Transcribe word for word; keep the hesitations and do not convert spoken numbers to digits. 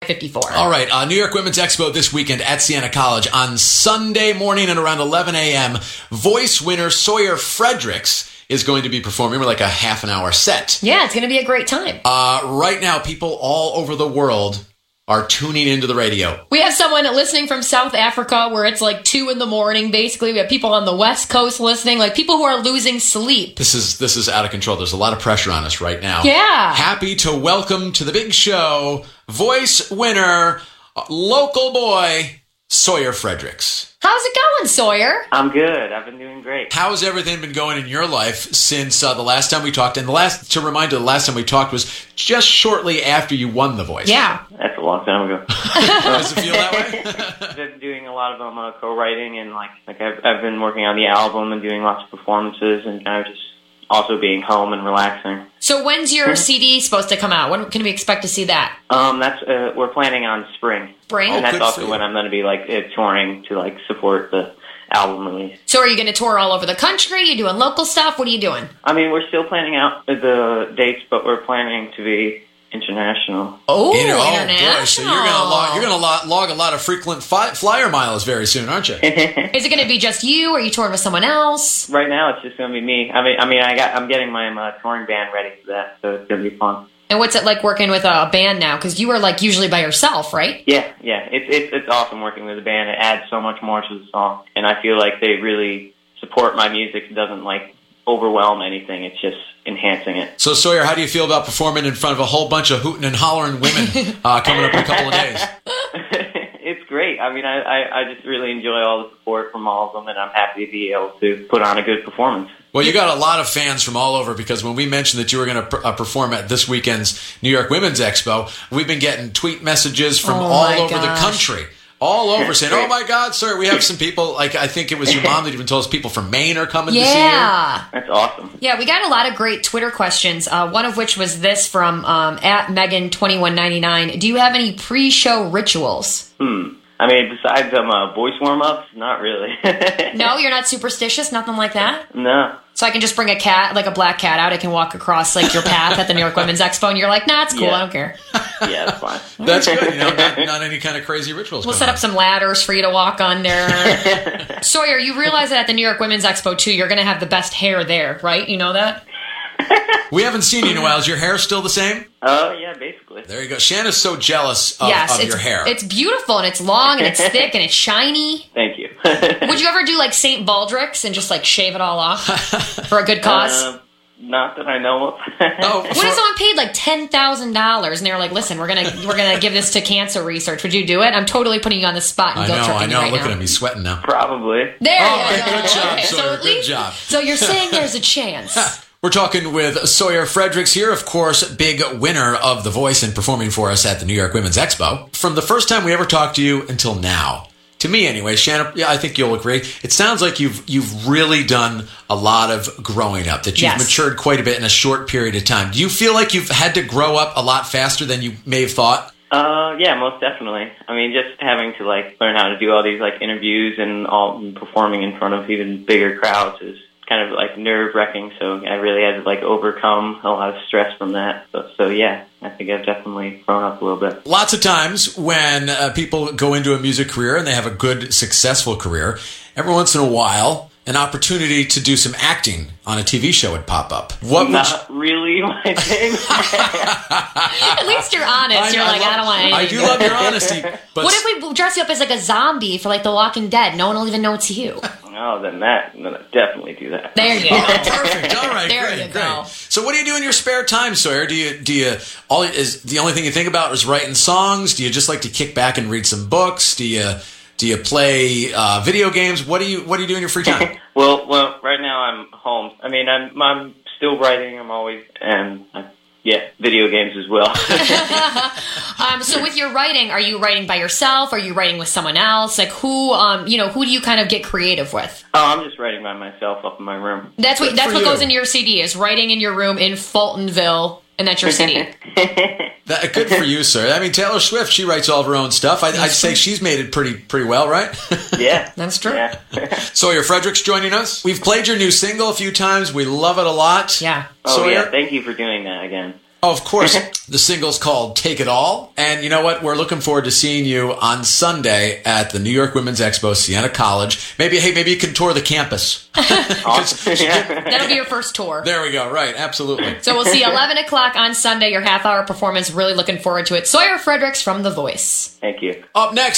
fifty-four. All right, uh, New York Women's Expo this weekend at Siena College on Sunday morning at around eleven a.m. Voice winner Sawyer Fredericks is going to be performing with like a half an hour set. Yeah, it's going to be a great time. Uh, right now, people all over the world are tuning into the radio. We have someone listening from South Africa where it's like two in the morning, basically. We have people on the West Coast listening, like people who are losing sleep. This is this is out of control. There's a lot of pressure on us right now. Yeah. Happy to welcome to the big show, voice winner, uh, local boy, Sawyer Fredericks. How's it going, Sawyer? I'm good. I've been doing great. How's everything been going in your life since uh, the last time we talked? And the last, to remind you, the last time we talked was just shortly after you won The Voice. Yeah. That's a long time ago. Does it feel that way? I've been doing a lot of um, uh, co-writing and like like I've I've been working on the album and doing lots of performances and kind of just also being home and relaxing. So when's your C D supposed to come out? When can we expect to see that? Um, that's uh, we're planning on spring. Spring? And Oh, that's good for also you. when I'm going to be like uh, touring to like support the album release. So are you going to tour all over the country? Are you doing local stuff? What are you doing? I mean, we're still planning out the dates, but we're planning to be international. Oh, Inter- international. boy, so you're gonna log, you're gonna log, log a lot of frequent fi- flyer miles very soon, aren't you? Is it going to be just you? Or are you touring with someone else? Right now, it's just going to be me. I mean, I mean, I got I'm getting my um, uh, touring band ready for that, so it's going to be fun. And what's it like working with a band now? Because you were like usually by yourself, right? Yeah, yeah, it's it's it's awesome working with a band. It adds so much more to the song, and I feel like they really support my music. It doesn't like overwhelm anything. It's just enhancing it. So Sawyer, how do you feel about performing in front of a whole bunch of hooting and hollering women uh, coming up in a couple of days? It's great. I mean, I, I I just really enjoy all the support from all of them, and I'm happy to be able to put on a good performance. Well, you got a lot of fans from all over because when we mentioned that you were going to pr- uh, perform at this weekend's New York Women's Expo, we've been getting tweet messages from Oh all my over gosh. the country. All over saying, oh my God, sir, we have some people, like I think it was your mom that even told us people from Maine are coming to see you. Yeah. That's awesome. Yeah, we got a lot of great Twitter questions, uh, one of which was this from um, at Megan twenty-one ninety-nine. Do you have any pre-show rituals? Hmm. I mean, besides um, uh, voice warm-ups, not really. No, you're not superstitious? Nothing like that? No. So I can just bring a cat, like a black cat out. I can walk across like your path at the New York Women's Expo, and you're like, nah, it's cool. Yeah. I don't care. Yeah, that's fine. That's good. You know, not, not any kind of crazy rituals. We'll going set on. up some ladders for you to walk under. Sawyer, you realize that at the New York Women's Expo, too, you're going to have the best hair there, right? You know that? We haven't seen you in a while. Is your hair still the same? Oh, yeah, basically. There you go. Shanna's so jealous of, yes, of it's, your hair. it's beautiful, and it's long, and it's thick, and it's shiny. Thank you. Would you ever do like Saint Baldrick's and just like shave it all off for a good cause? Uh, not that I know of. Oh, What for- if someone paid like ten thousand dollars and they were like, "Listen, we're gonna we're gonna give this to cancer research"? Would you do it? I'm totally putting you on the spot and I guilt know, tripping I you know. right Look now. at him. He's sweating now. Probably. There Oh, you good go. job, Okay, Sawyer, so at good least, job. So you're saying there's a chance. We're talking with Sawyer Fredericks here, of course, big winner of The Voice and performing for us at the New York Women's Expo. From the first time we ever talked to you until now, to me anyway, Shanna, yeah, I think you'll agree, it sounds like you've you've really done a lot of growing up, that you've Yes. matured quite a bit in a short period of time. Do you feel like you've had to grow up a lot faster than you may have thought? Uh, yeah, most definitely. I mean, just having to like learn how to do all these like interviews and all and performing in front of even bigger crowds is kind of like nerve wracking. So I really had to like overcome a lot of stress from that. So, so yeah, I think I've definitely grown up a little bit. Lots of times when uh, people go into a music career and they have a good, successful career, every once in a while, an opportunity to do some acting on a T V show would pop up. What would you- Not really my thing. At least you're honest. You're like, love- I don't want anything. I do love your honesty. But What if we dress you up as like a zombie for like The Walking Dead? No one will even know it's you. Oh, then that, then I'd definitely do that. There you Oh, go. perfect. All right, There great, you go. great. So, what do you do in your spare time, Sawyer? Do you do you all is the only thing you think about is writing songs? Do you just like to kick back and read some books? Do you do you play uh, video games? What do you what do you do in your free time? Well, well, right now I'm home. I mean, I'm I'm still writing. I'm always and I, yeah, video games as well. Um, so with your writing, are you writing by yourself? Are you writing with someone else? Like who, um, you know, who do you kind of get creative with? Oh, I'm just writing by myself up in my room. That's what Good that's for what you. goes into your C D is writing in your room in Fultonville, and that's your C D. That, good for you, sir. I mean, Taylor Swift, she writes all of her own stuff. I, I'd say she's made it pretty pretty well, right? Yeah, That's true. Yeah. Sawyer Fredericks joining us. We've played your new single a few times. We love it a lot. Yeah. Oh Sawyer, yeah, thank you for doing that again. Of course, the single's called Take It All. And you know what? We're looking forward to seeing you on Sunday at the New York Women's Expo, Siena College. Maybe, hey, maybe you can tour the campus. Awesome. Yeah. That'll be your first tour. There we go. Right. Absolutely. So we'll see eleven o'clock on Sunday, your half-hour performance. Really looking forward to it. Sawyer Fredericks from The Voice. Thank you. Up next.